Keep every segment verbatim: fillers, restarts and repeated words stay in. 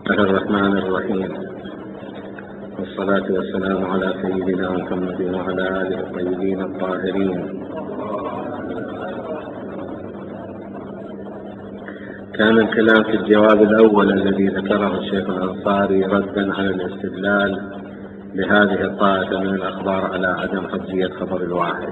الله الرحمن الرحيم، والصلاة والسلام على سيدنا محمد وعلى آله الطيبين الطاهرين. كان الكلام في الجواب الأول الذي ذكره الشيخ الأنصاري ردا على الاستدلال بهذه الطائفة من الأخبار على عدم حجية خبر الواحد،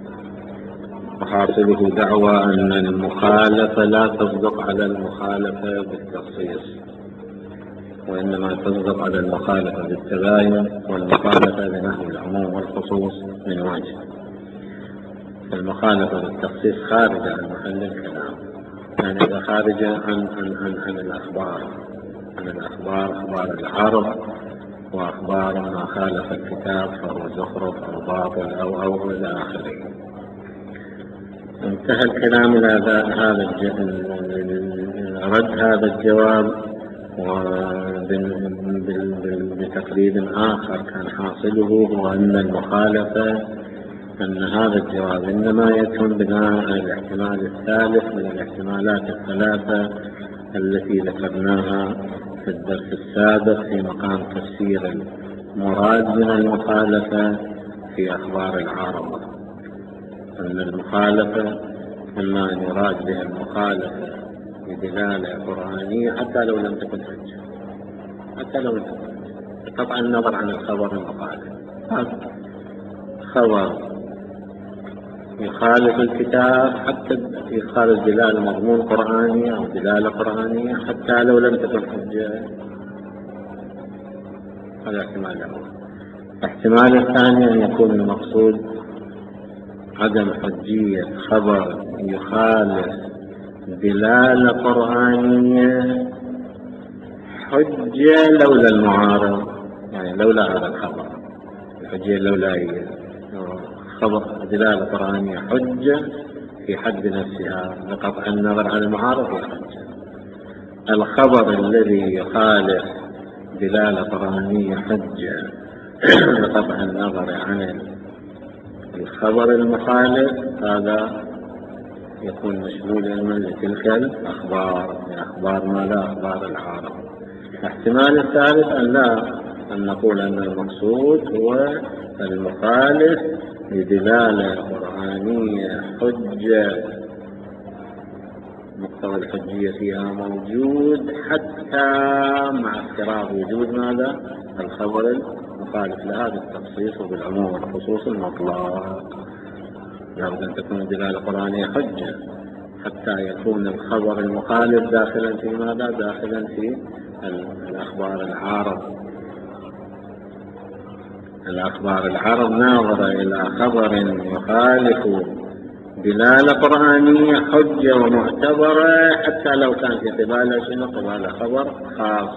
وحاصله دعوى أن المخالفة لا تصدق على المخالفة بالتخصيص، وإنما تصدق على المخالفة بالتباين والمخالفة بنحو العموم والخصوص من وجه. المخالفة بالتخصيص خارجة عن محل الكلام، يعني إذا خارجة عن, عن, عن, عن الأخبار عن الأخبار أخبار العرب وأخبار ما خالف الكتاب فهو زخرف أو باطل أو أو إلى آخره. انتهى الكلام إلى هذا رد هذا الجواب بتقريب آخر كان حاصله هو أن المخالفة أن هذا الجواب إنما يكون بناء على الاحتمال الثالث من الاحتمالات الثلاثة التي ذكرناها في الدرس السابق في مقام تفسير المراد من المخالفة في أخبار العرب، أن المخالفة إما أن يراد بها المخالفة بدلالة قرآنية حتى لو لم تكن حجة، حتى لو لم تكن قطع النظر عن الخبر المخالف. خبر يخالف الكتاب حتى يخالف دلالة مضمون قرآني أو دلالة قرآنية حتى لو لم تكن حجة. هذا احتمال الأول. الاحتمال الثاني أن يكون المقصود عدم حجية خبر يخالف دلالة قرآنية حجة لولا المعارض، يعني لولا هذا الخبر الحجية لولا هي خبر دلالة قرآنية حجة في حد نفسها بقطع النظر عن المعارض هي حجة. الخبر الذي يخالف دلالة قرآنية حجة بقطع النظر عن الخبر المخالف هذا يكون مشمولا لتلك الأخبار من أخبار ما لا أخبار العالم. الاحتمال الثالث أن لا أن نقول أن المقصود هو المخالف بدلالة قرآنية حجة مقتضى الحجية فيها موجود حتى مع افتراض وجود ماذا الخبر المخالف لهذا التخصيص وبالعموم والخصوص المطلق. لابد أن تكون دلالة قرآنية حجة حتى يكون الخبر المخالف داخلا في ماذا داخلا في الأخبار العارض. الأخبار العرب ناظرة إلى خبر يخالف دلالة قرآنية حجة ومعتبرة حتى لو كان في قبالة شنو قبالة خبر خاص،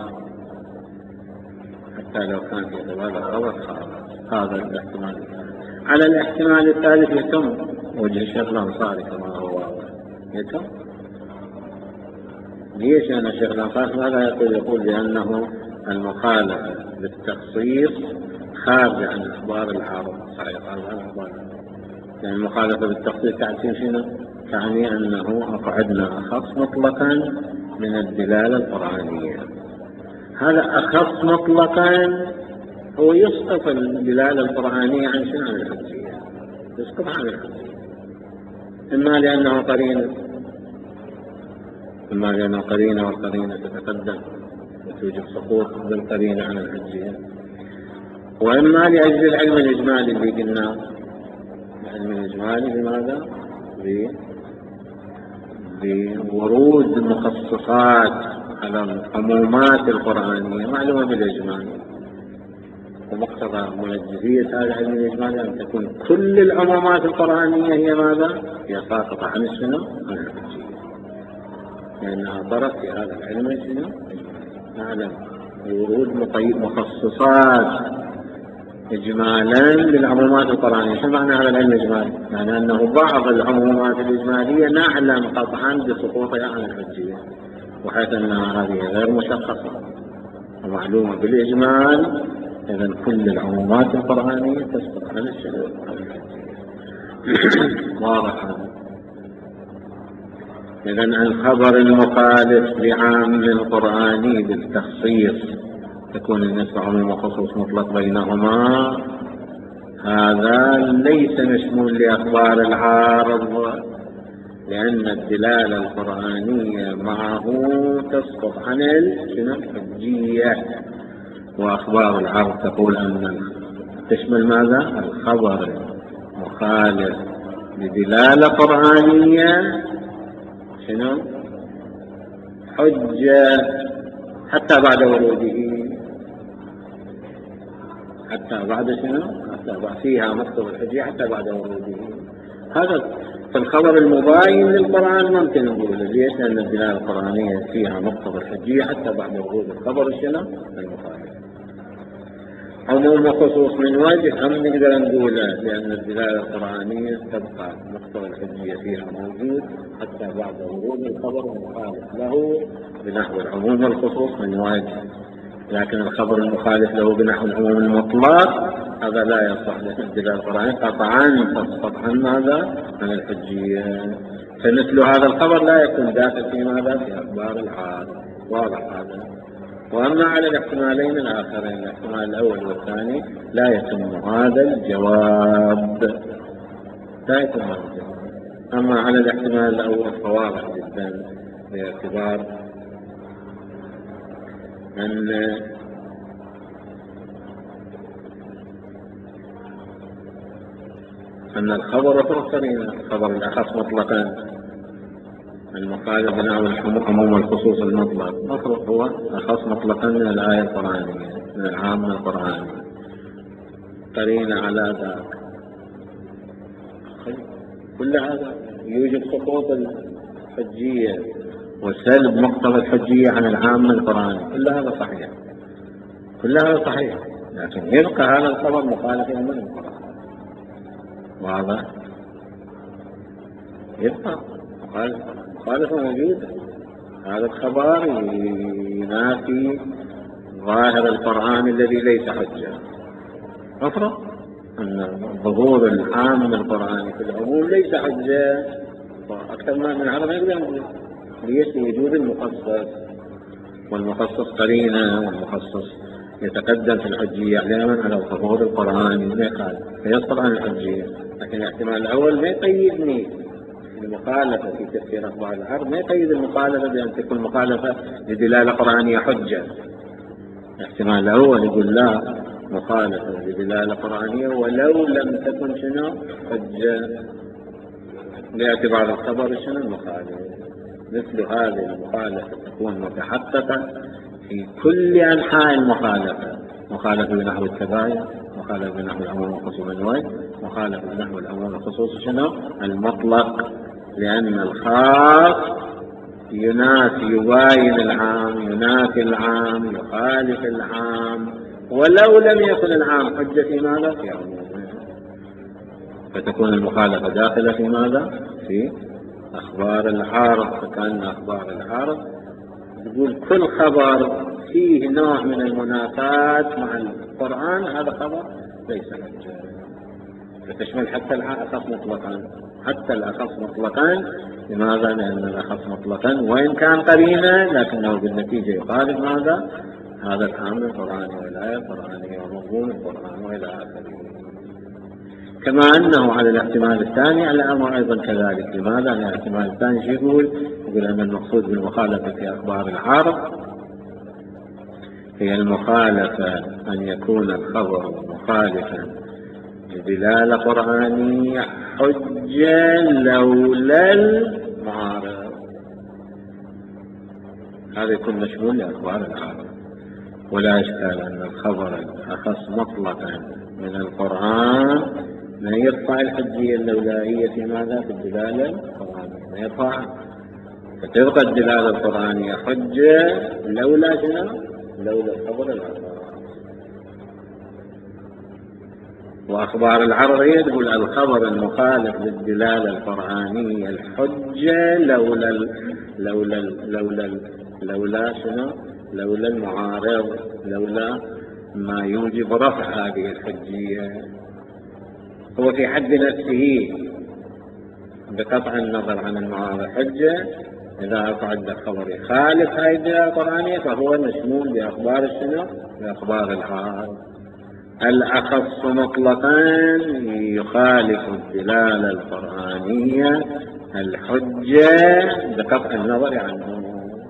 حتى لو كان في قبالة خبر خاص. هذا الاحتمال. على الاحتمال الثالث يتم وجه الشيخ الأنصاري كما هو يتم. ليش أن الشيخ الأنصاري ماذا يقول؟ يقول بأنه المخالفة بالتخصيص خارج عن أخبار العرب. صحيح خارج عن أخبار العرب، يعني المخالفة بالتخصيص تعني شنو؟ تعني أنه أقعدنا أخص مطلقا من الدلالة القرآنية. هذا أخص مطلقا هو يسقط الدلالة القرآنية عن شنو؟ عن الحجية، يسقط عن الحجية، إما لأنه قرينة إما لأنه قرينة والقرينة تتقدم وتوجب سقوط بالقرينة عن الحجية، وإما لأجل العلم الإجمالي اللي قلنا. العلم الإجمالي لماذا؟ بورود مخصصات على العمومات القرآنية معلومة بالإجمال، ومقتضى منجزية هذا العلم الإجمالي أن تكون كل العمومات القرآنية هي ماذا؟ هي ساقطة عن السنة عن الحجية، لأنها طرف في هذا العلم الإجمالي. نعلم ورود مخصصات إجمالا للعمومات القرآنية. شو معنى هذا العلم الإجمالي؟ يعني أنه بعض العمومات الإجمالية نعلم قطعا بسقوطها عن الحجية، وحيث أنها هذه غير مشخصة ومعلومة بالإجمال، إذن كل العمومات القرآنية تسقط عن الحجية. واضح هذا. إذن الخبر المخالف لعام القرآني بالتخصيص تكون النسبة عموم وخصوص مطلق بينهما، هذا ليس مشمول لأخبار العارض، لأن الدلالة القرآنية معه تسقط عن الحجية، وأخبار العرض تقول أن تشمل ماذا؟ الخبر مخالف بدلالة قرآنية شنو؟ حجة حتى بعد وروده، حتى بعد شنو؟ حتى بعد فيها مقتضى الحجية حتى بعد وروده. هذا في الخبر المباين للقرآن ممكن نقول ليش؟ لأن الدلالة القرآنية فيها مقتضى الحجية حتى بعد ورود الخبر الشنو؟ المخالف. عموم وخصوص من وجه هم نقدر نقول لأن الدلالة القرآنية تبقى مقتضى الحجية فيها موجود حتى بعد ورود الخبر المخالف له بنحو العموم والخصوص من وجه، لكن الخبر المخالف له بنحو العموم المطلق هذا لا يصح، لأن الدلالة القرآنية قطعا تسقط عن ماذا؟ عن الحجية. فمثل هذا الخبر لا يكون داخل في ماذا؟ في أخبار العارض. واضح هذا. وأما على الاحتمالين الآخرين، الاحتمال الأول والثاني لا يتم هذا الجواب، لا يتم هذا الجواب. أما على الاحتمال الأول فواضح جدا، باعتبار أن أن الخبر فرقين، الخبر الأخص مطلقا المخالف بنحو العموم والخصوص المطلق، مفرق هو أخص مطلقا من الآية القرآنية من العام القرآني، قرين على ذاك. كل هذا يوجد سقوط الحجية وسلب مقتضى الحجية عن العام القرآني، كل هذا صحيح، كل هذا صحيح، لكن يبقى هذا الخبر مخالف من القرآن. واضح؟ يبقى مخالفة موجودة. هذا الخبر ينافي ظاهر القرآن الذي ليس حجة. مفرق أن ظهور العام من القرآن في العموم ليس حجة، أكثر ما من هذا ما يقدر نقول. ليش؟ لوجود المخصص، والمخصص قرينة، والمخصص يتقدم في الحجية علما على ظهور القرآن فيسقط عن الحجية. لكن الاحتمال الأول ما يقيدني المخالفة في تفسير أخبار العرض، ما يقيد المخالفة بأن تكون مخالفة لدلالة قرآنية حجة. الاحتمال الأول يقول لا، مخالفة لدلالة قرآنية ولو لم تكن شنو حجة، باعتبار الخبر شنو المخالف. مثل هذه المخالفة تكون متحققة في كل أنحاء المخالفة، مخالفة بنحو الكبائر، مخالفة بنحو العموم والخصوص الوجه، مخالفة بنحو العموم والخصوص شنو المطلق، لأن الخاص ينافي يباين العام، ينافي العام، يخالف العام ولو لم يكن العام حجة في ماذا؟ في عمومه. فتكون المخالفة داخلة في ماذا؟ في أخبار العارض. فكان أخبار العارض يقول كل خبر فيه نوع من المنافاة مع القرآن هذا خبر ليس حجة. فتشمل حتى الأخص مطلقا، حتى الأخص مطلقا. لماذا؟ لأن الأخص مطلقا وإن كان قرينا لكنه بالنتيجة يخالف ماذا؟ هذا العام القرآني والآية القرآنية ومضمون القرآن وإلى آخره. كما أنه على الاحتمال الثاني الأمر أيضا كذلك. لماذا؟ لأن الاحتمال الثاني شو يقول؟ يقول أن المقصود بالمخالفة في أخبار العارض هي المخالفة أن يكون الخبر مخالفا بدلالة قرآنية حجة لولا المعارض. هذا يكون مشمول لأخبار العارض. ولا إشكال أن الخبر الأخص مطلقا من القرآن ما يرفع الحجية اللولائية في ماذا؟ في الدلالة القرآنية ما يرفع، فتبقى الدلالة القرآنية حجة لولا شنو؟ لولا الخبر الأخر. وأخبار العرض هي تقول الخبر المخالف للدلالة القرآنية الحجة لولا ال لولا ال لولا ال لولا شنو؟ لولا المعارض، لولا ما يوجب رفع هذه الحجية. هو في حد نفسه بقطع النظر عن أنه هذا حجة، إذا أكو عندك خبر يخالف هاي الدلالة القرآنية فهو مشمول بأخبار الشنو؟ بأخبار العارض. الأخص مطلقا يخالف الدلالة القرآنية الحجة بقطع النظر عنه،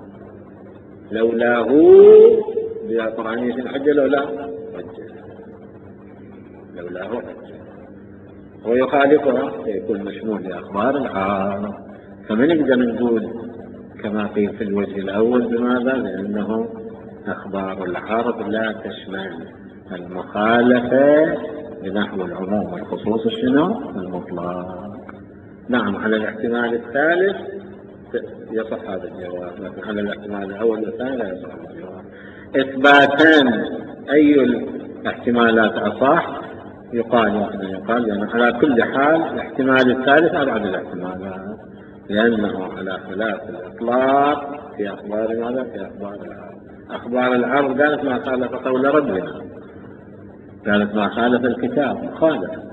لولاه دلالة قرآنية الحجة لولاه حجة، لولاه حجة ويخالفها فيكون مشمول بأخبار العارض. فمن نقدر نقول كما قيل في الوجه الأول بماذا؟ لأنه أخبار العارض لا تشمل المخالفة بنحو العموم والخصوص الشنو؟ المطلق. نعم على الاحتمال الثالث يصح هذا الجواب، لكن على الاحتمال الأول والثاني لا يصح هذا الجواب. إثباتا أي الاحتمالات أصح يقال يمكن يقال لأنه على كل حال الاحتمال الثالث أبعد الاحتمالات، لأنه على خلاف الإطلاق في أخبار ماذا؟ في أخبار العرض. أخبار العرض قالت ما خالف قول ربنا، قالت ما خالف الكتاب مخالف.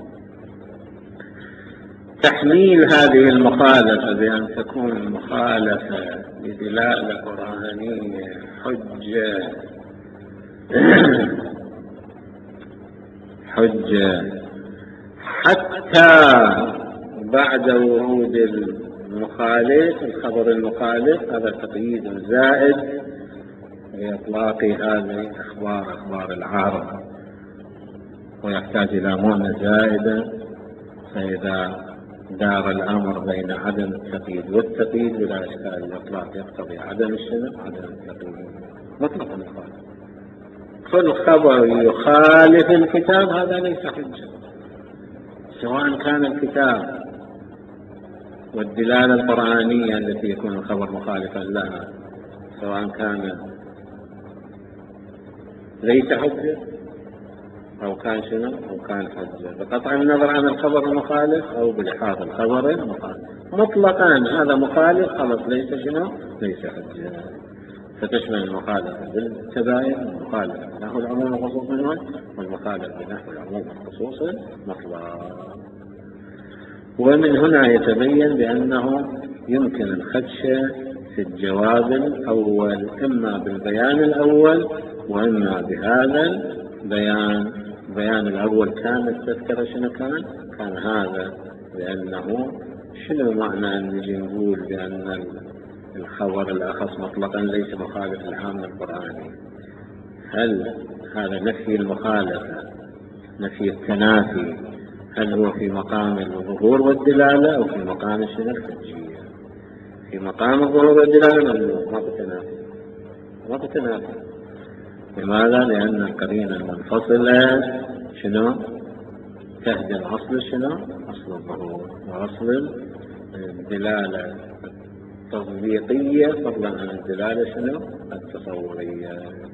تحميل هذه المخالفة بأن تكون المخالفة بدلالة قرآنية حجة حجة حتى بعد ورود المخالف الخبر المخالف، هذا تقييد زائد لإطلاق هذه الأخبار أخبار العارض، ويحتاج إلى معنى زائدة. فإذا دار الأمر بين عدم التقييد والتقييد بلا إشكال الإطلاق يقتضي عدم الشنو؟ عدم التقييد مطلقا مخالف. كل خبر يخالف الكتاب هذا ليس حجة، سواء كان الكتاب والدلالة القرآنية التي يكون الخبر مخالفا لها سواء كان ليس حجة أو كان شنو أو كان حجة، بقطع النظر عن الخبر المخالف أو بلحاظ الخبر المخالف مطلقا. هذا مخالف خلص ليس شنو ليس حجة. فتشمل المخالفة بالتباين، المخالفة بنحو العموم والخصوص منه، والمخالفة بنحو العموم والخصوص المطلق. ومن هنا يتبين بأنه يمكن الخدش في الجواب الأول إما بالبيان الأول وإما بهذا البيان. البيان الأول كان التذكرة شنو كان؟ كان هذا لأنه شنو معنى أن نجي نقول بأن الخبر الأخص مطلقا ليس مخالف العام القرآني؟ هل هذا نفي المخالفة نفي التنافي هل هو في مقام الظهور والدلالة أو في مقام الشنو الحجية؟ في مقام الظهور والدلالة ما بتنافي ما بتنافي. لماذا؟ لأن القرينة المنفصلة شنو تهدم أصل شنو أصل الظهور وأصل الدلالة التطبيقية فضلا عن الدلالة شنو التصورية.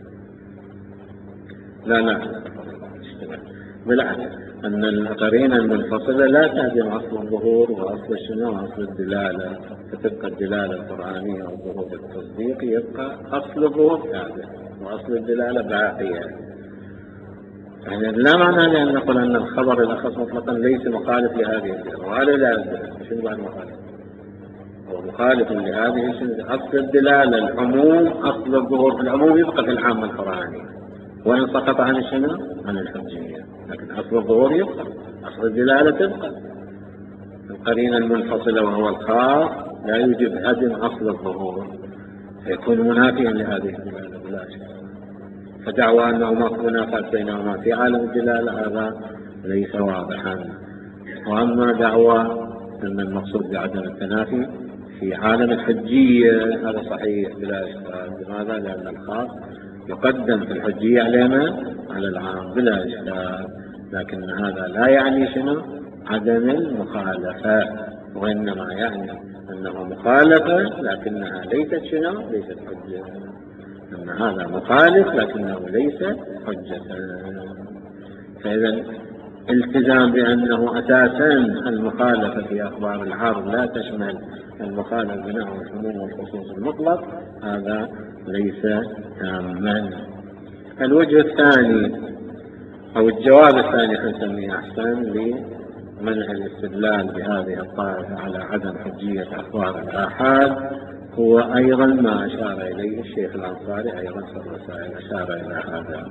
لا لا بالعكس أن القرينة المنفصلة لا تهدم أصل الظهور وأصل شنو أصل الدلالة، فتبقى الدلالة القرآنية والظهور التصديقي يبقى أصل الظهور ثابت وأصل الدلالة باقية. يعني لا معنى لأن نقول أن الخبر الأخص مطلقا ليس مخالف لهذه الدلالة، وهذا لا شنو بعد مخالف؟ هو مخالف لهذه أصل الدلالة العموم أصل الظهور في العموم يبقى في العام القرآني وإن سقط عن شنو عن الحجية، لكن أصل الظهور يبقى أصل الدلالة تبقى. القرينة المنفصلة وهو الخاص لا يوجب هدم أصل الظهور فيكون منافيا لهذه الدلالة بلا شك. فدعوى أنه ما منافاة بينهما في عالم الدلالة هذا ليس واضحا. وأما دعوى أن المقصود بعدم التنافي في عالم الحجية هذا صحيح بلا إشكال. لماذا؟ لأن الخاص يقدم في الحجية علينا على العام بلا إشكال، لكن هذا لا يعني شنو عدم المخالفة، وإنما يعني أنه مخالفة لكنها ليست شنو ليست حجة، أن هذا مخالف لكنه ليس حجة. فإذا التزام بأنه أساسا المخالفة في أخبار العرض لا تشمل المخالفة بنحو العموم والخصوص المطلق هذا ليس تاما. الوجه الثاني أو الجواب الثاني خلينا نسميه أحسن منع الاستدلال بهذه الطائفة على عدم حجية أخبار الآحاد هو أيضا ما أشار إليه الشيخ الأنصاري أيضا في الرسائل، أشار إلى هذا،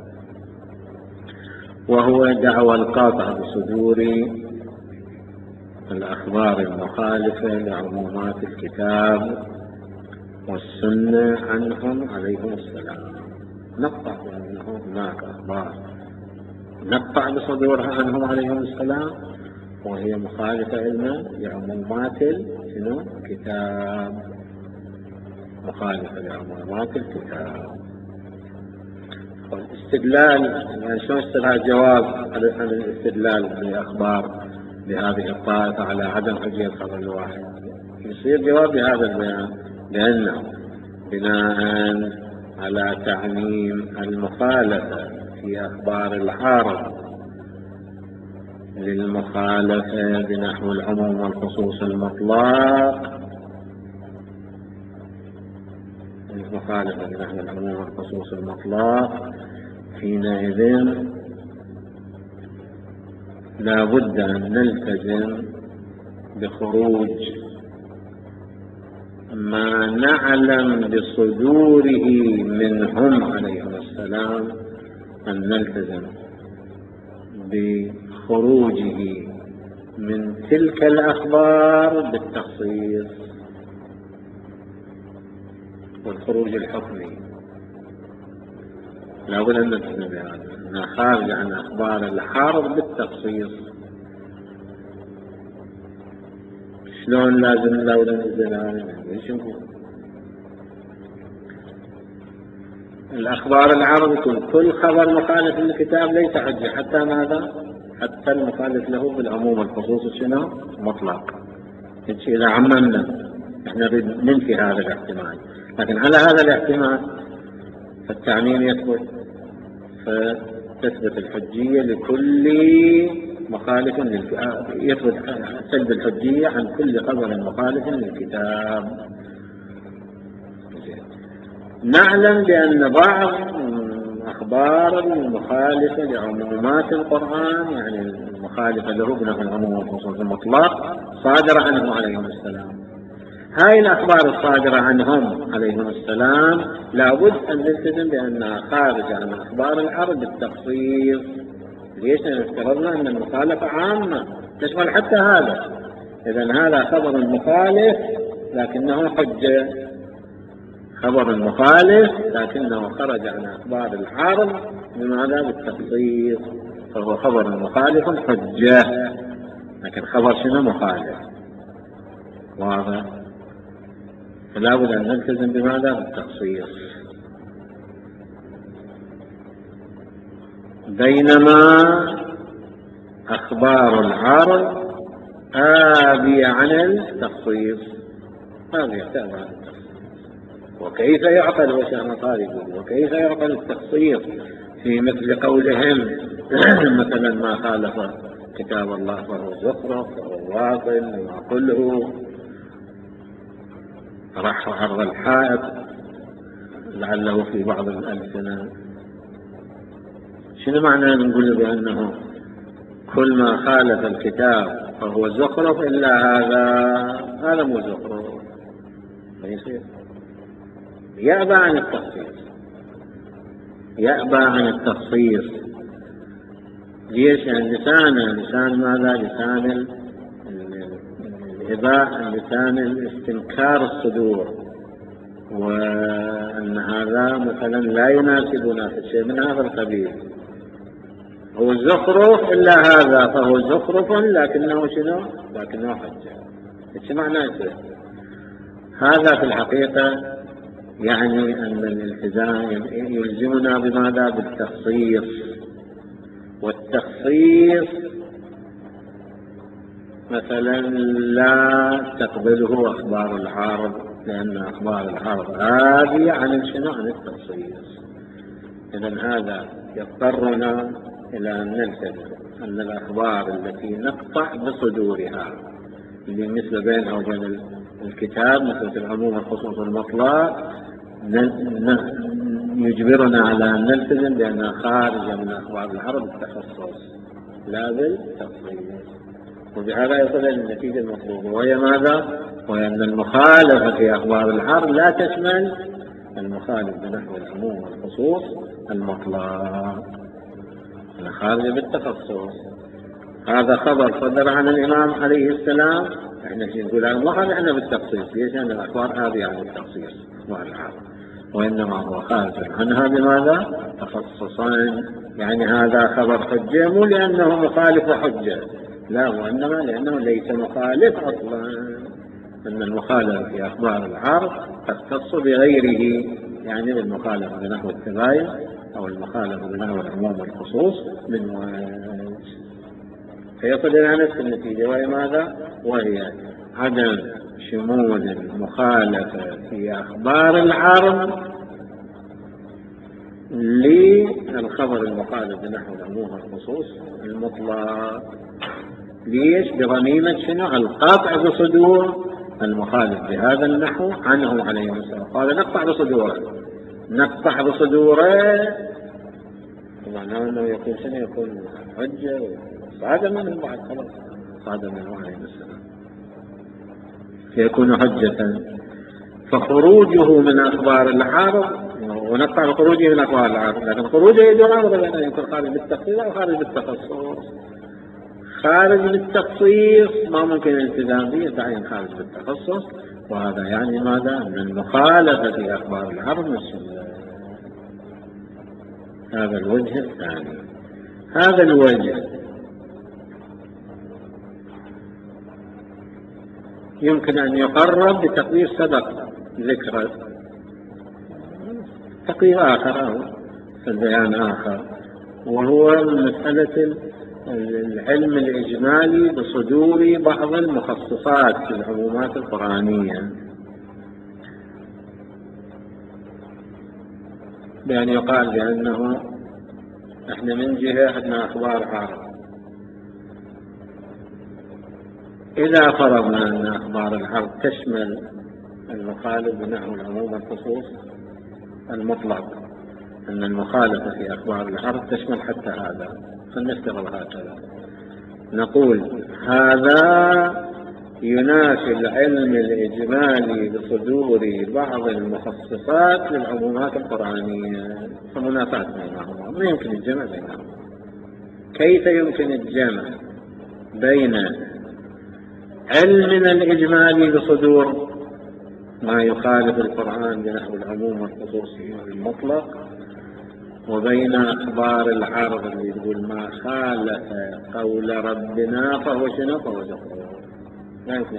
وهو دعوى القاطع بصدور الأخبار المخالفة لعمومات الكتاب والسنة عنهم عليهم السلام. نقطع بأنه هناك أخبار نقطع بصدورها عنهم عليهم السلام وهي مخالفة لنا لعمومات الكتاب، مخالفة لعمومات الكتاب. والاستدلال يعني شو استدلال جواب عن الاستدلال بأخبار بهذه الطائفة على عدم حجية الخبر الواحد؟ يصير جواب بهذا البيان لأنه بناء على تعميم المخالفة في أخبار العارض للمخالفة بنحو العموم والخصوص المطلق، المخالفة بنحو العموم والخصوص المطلق، حينئذ لا بد أن نلتزم بخروج ما نعلم بصدوره منهم عليهم السلام، أن نلتزم بخروجه من تلك الأخبار بالتخصيص والخروج الحكمي. لا بد أن نلتزم بهذا، أنها خارج عن أخبار الحرب بالتخصيص. شلون لازم لو ننزل هذا؟ الأخبار العرض يكون كل خبر مخالف للكتاب ليس حجة، حتى ماذا؟ حتى المخالف له بالعموم الخصوص شنو؟ مطلق. إذا عممنا احنا نريد ننفي هذا الاحتمال، لكن على هذا الاحتمال فالتعميم يثبت، فتثبت الحجية لكل مخالف للكتاب، يثبت سلب الحجية عن كل خبر مخالف للكتاب. نعلم بأن بعض أخبار المخالفة لعمومات القرآن، يعني المخالفة له بنحو العموم والخصوص المطلق، صادرة عنهم عليهم السلام. هاي الأخبار الصادرة عنهم عليهم السلام لابد أن نلتزم بأنها خارجة عن أخبار العرب بالتخصيص. ليش؟ افترضنا أن المخالفة عامة تشمل حتى هذا، إذن هذا خبر مخالف لكنه حجة، خبر مخالف لكنه خرج عن أخبار العرب بماذا؟ بالتخصيص، فهو خبر مخالف حجة، لكن خبر شنو؟ مخالف. واضح؟ فلا بد أن نلتزم بماذا؟ بالتخصيص. بينما أخبار العرب آبية عن التخصيص، هذه يحتاج عن التخصيص. وكيف يعقل وشأن طالب وكيف يعقل التخصيص في مثل قولهم مثلا ما خالف كتاب الله فهو زخرف فهو باطل وكله رح عرض الحائط لعله في بعض الألسنة. شنو معنى نقول بأنه كل ما خالف الكتاب فهو زخرف إلا هذا؟ هذا مو زخرف، ما يصير. يأبى عن التخصيص، يأبى عن التخصيص. ليش؟ يعني لسان لسان ماذا؟ لسان الإباء، لسان الاستنكار الصدور، وأن هذا مثلا لا يناسبنا في شيء من هذا القبيل. هو زخرف إلا هذا فهو زخرف لكنه شنو؟ لكنه حجة. ايش معنى يصير؟ هذا في الحقيقة يعني أن الالتزام يلزمنا بماذا؟ بالتخصيص. والتخصيص مثلا لا تقبله أخبار العارض، لأن أخبار العارض آبية عن شنو؟ عن التخصيص. إذن هذا يضطرنا إلى أن نلتزم أن الأخبار التي نقطع بصدورها اللي مثل بينها وبين الكتاب مثل العموم والخصوص المطلق يجبرنا على أن نلتزم بأنها خارجة من أخبار العرب بالتخصص لا بالتخصيص. وبهذا يصل إلى النتيجة المطلوبة، وهي ماذا؟ وهي أن المخالفة في أخبار العرض لا تشمل المخالف بنحو العموم والخصوص المطلق الخارج بالتخصص. هذا خبر صدر عن الإمام عليه السلام، احنا نقول هذا ما احنا بالتخصيص، ليش؟ أن الأخبار هذه عن التخصيص أخبار العرض، وإنما هو خارج عنها بماذا؟ تخصصا. يعني هذا خبر حجة مو لأنه مخالف حجة، لا، وإنما لأنه ليس مخالف أصلا، أن المخالفة في أخبار العرض تختص بغيره، يعني بالمخالفة بنحو التباين أو المخالفة بنحو العموم والخصوص من وجه، فيصل إلى نفس النتيجة، وهي ماذا؟ وهي عدم شمول المخالفة في أخبار العرض للخبر المخالف بنحو العموم والخصوص المطلق. ليش؟ بضميمة شنو؟ القطع بصدور المخالف بهذا النحو عنه عليه السلام، قال نقطع بصدوره، نقطع بصدوره معناه أنه يكون شنو؟ يكون حجة وصادر منه بعد، خلاص صادر منه عليه السلام فيكون حجة. فخروجه من أخبار العرض، ونقطع بخروجه من أخبار العرض، لكن خروجه يدور أمر بأنه يكون خارج بالتخصيص أو خارج بالتخصص. خارج بالتخصيص ما ممكن الالتزام به، تعين خارج بالتخصص، وهذا يعني ماذا؟ أن المخالفة في أخبار العرض مسلمة. هذا الوجه الثاني. هذا الوجه يمكن أن يقرب بتقرير سبق ذكره، تقرير آخر أو بيان آخر، وهو مسألة العلم الإجمالي بصدور بعض المخصصات في العمومات القرآنية، بأن يقال بأنه احنا من جهة عندنا أخبار عرض، إذا فرضنا أن أخبار العرض تشمل المخالف بنحو العموم والخصوص المطلق، أن المخالفة في أخبار العرض تشمل حتى هذا، فلنفترض هكذا، نقول هذا ينافي العلم الإجمالي بصدور بعض المخصصات للعمومات القرآنية، فمنافاة بينهما، ما يمكن الجمع بينهما. كيف يمكن الجمع بين علمنا الإجمالي بصدور ما يخالف القرآن بنحو العموم والخصوص المطلق، وبين أخبار العرض اللي يقول ما خالف قول ربنا فهو شنو؟ فهو ذكره. لا يمكن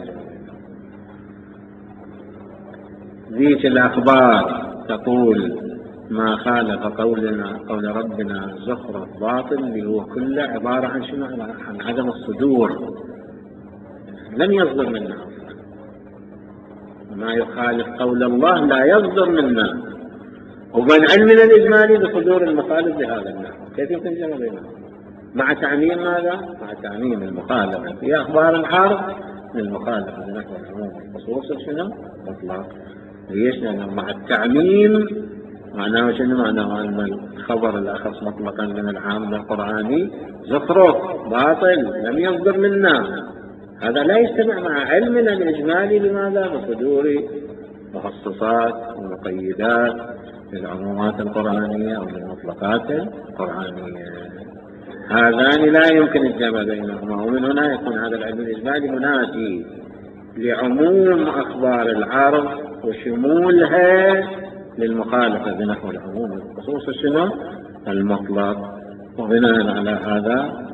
ذيك الأخبار تقول ما خالف قولنا قول ربنا زخرف باطل، اللي هو كله عبارة عن شنو؟ عن عدم الصدور، لم يصدر منا ما يخالف قول الله لا يصدر منا، وبين علمنا الإجمالي بصدور المخالف لهذا النحو. كيف يمكن الجمع بينهم؟ مع تعميم ماذا؟ مع تعميم المخالفة في أخبار العرض للمخالفة بنحو العموم والخصوص شنو؟ مطلق. ليش؟ لأنه مع التعميم معناه شنو؟ معناه أن الخبر الأخص مطلقا من العام القرآني زخرف باطل لم يصدر منا، هذا لا يجتمع مع علمنا الإجمالي بماذا؟ بصدور مخصصات ومقيدات للعمومات القرآنية أو للمطلقات القرآنية. هذان لا يمكن الجمع بينهما، ومن هنا يكون هذا العلم الإجمالي منافي لعموم أخبار العرض وشمولها للمخالفة بنحو العموم والخصوص شنو؟ المطلق. وبناء على هذا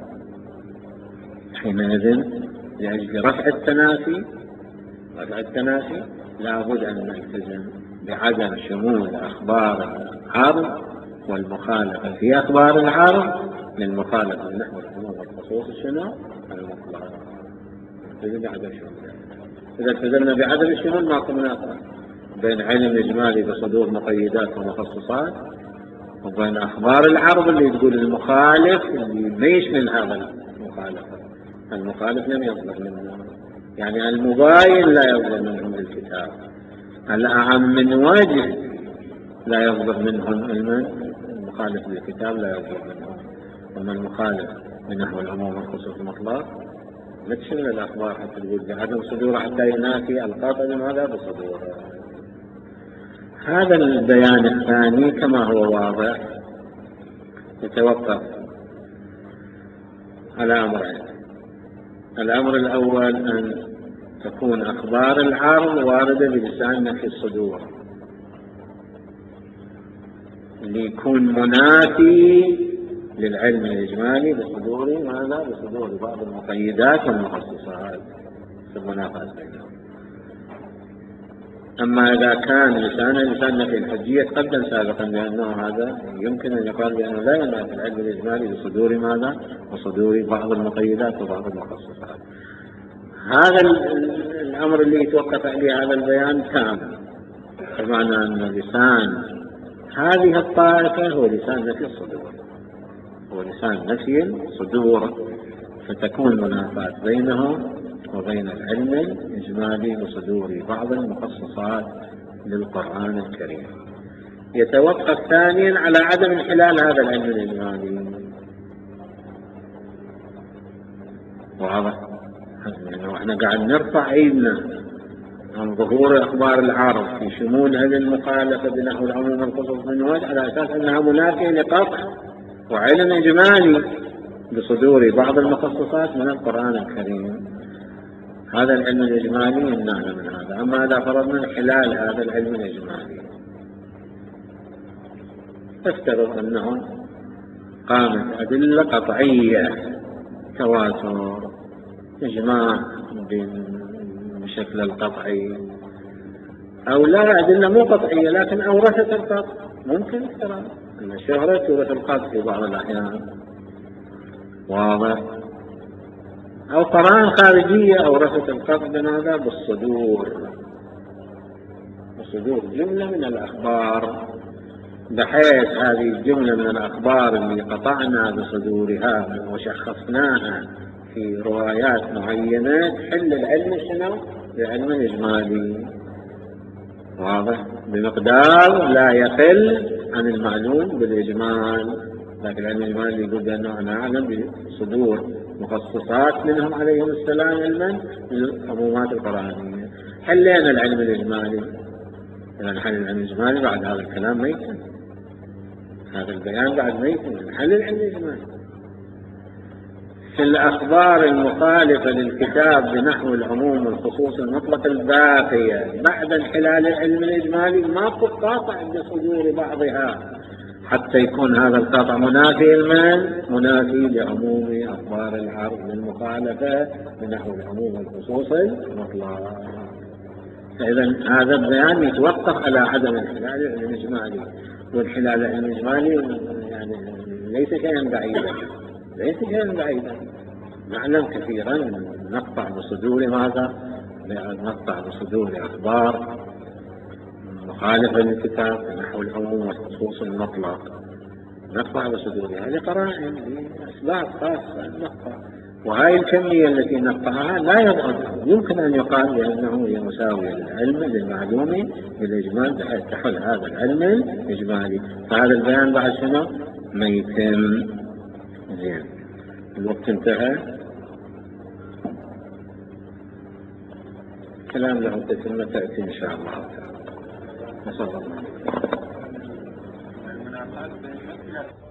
حينئذ لأجل رفع التنافي رفع التنافي لابد أن نلتزم بعدم شمول أخبار العرض والمخالفة في أخبار العرض للمخالفة نحو العموم والخصوص شنو؟ المطلق. نلتزم بعدم شمول. إذا التزمنا بعدم الشمول ماكو منافاة بين علم إجمالي بصدور مقيدات ومخصصات وبين أخبار العرض اللي تقول المخالف اللي ما يشمل هذا المخالفة، المخالف لم يصدر منه، يعني المباين لا يصدر منهم الكتاب، الأعم من وجه لا يصدر منهم المخالف للكتاب لا يصدر منهم، ومن المخالف بنحو العموم والخصوص المطلق لا تشمل الأخبار حتى تقول بعدم صدور حتى ينافي القاطع لماذا بصدوره. هذا البيان الثاني كما هو واضح يتوقف على أمرين. الأمر الأول أن تكون أخبار العرض واردة بلسان نفي الصدور ليكون منافي للعلم الإجمالي بصدور ماذا؟ بصدور بعض المقيدات والمخصصات في المنافاة بينهم. أما إذا كان لسان لسان نفي الحجية تقدم سابقا بأنه هذا يمكن أن يقال بأنه لا ينافي العلم الإجمالي بصدور ماذا؟ بصدور بعض المقيدات وبعض المخصصات. هذا الأمر اللي يتوقف عليه هذا البيان تام، بمعنى أن لسان هذه الطائفة هو لسان نفي الصدور، هو لسان نفي الصدور، فتكون منافاة بينه وبين العلم الإجمالي بصدور بعض المخصصات للقرآن الكريم. يتوقف ثانيا على عدم انحلال هذا العلم الإجمالي. واضح؟ يعني احنا قاعد نرفع ايدنا عن ظهور اخبار العرض في شمول هذه المخالفه بنحو العموم الخصوص من وجه على اساس انها منافيه لقطع وعلم اجمالي بصدور بعض المخصصات من القران الكريم. هذا العلم الاجمالي يمنعنا من هذا. اما اذا فرضنا انحلال هذا العلم الاجمالي، تفترض انه قامت ادله قطعيه تواتر إجماع بالشكل القطعي، أو لا أدلة مو قطعية لكن أورثت القطع، ممكن ترى أن الشهرة تورث القطع في بعض الأحيان. واضح؟ أو قرائن خارجية أورثت القطع بماذا؟ بالصدور، بالصدور جملة من الأخبار، بحيث هذه الجملة من الأخبار اللي قطعنا بصدورها وشخصناها في روايات معينة تحل العلم شنو؟ العلم الإجمالي. واضح؟ بمقدار لا يقل عن المعلوم بالإجمال. لكن العلم الإجمالي يقول بأنه أنا أعلم بصدور مخصصات منهم عليهم السلام علما بالعمومات القرآنية. حلينا العلم الإجمالي. إذا نحل العلم الإجمالي بعد هذا الكلام ميت، هذا البيان بعد ميت، نحل العلم الإجمالي. في الأخبار المخالفة للكتاب بنحو العموم والخصوص المطلق الباقية بعد انحلال العلم الإجمالي ما قاطع بصدور بعضها حتى يكون هذا القاطع منافي لمن؟ منافي لعموم أخبار العرض للمخالفة بنحو العموم والخصوص المطلق. فإذا هذا البيان يتوقف على عدم انحلال العلم الإجمالي، وانحلال العلم الإجمالي يعني ليس شيئا بعيدا، ليس شيئا بعيدا. نعلم كثيرا نقطع بصدور ماذا؟ نقطع بصدور أخبار مخالفة للكتاب نحو العموم والخصوص المطلق، نقطع بصدورها لقرائن لأسباب خاصة نقطع. وهذه الكمية التي نقطعها لا يبعد يمكن أن يقال بأنه هي مساوية للعلم للمعلوم بالإجمال بحيث تحل هذا العلم الإجمالي. فهذا البيان بعد شنو؟ ما يتم. زين، الوقت انتهى. كلام له تتم تأتي إن شاء الله تعالى. نسأل الله.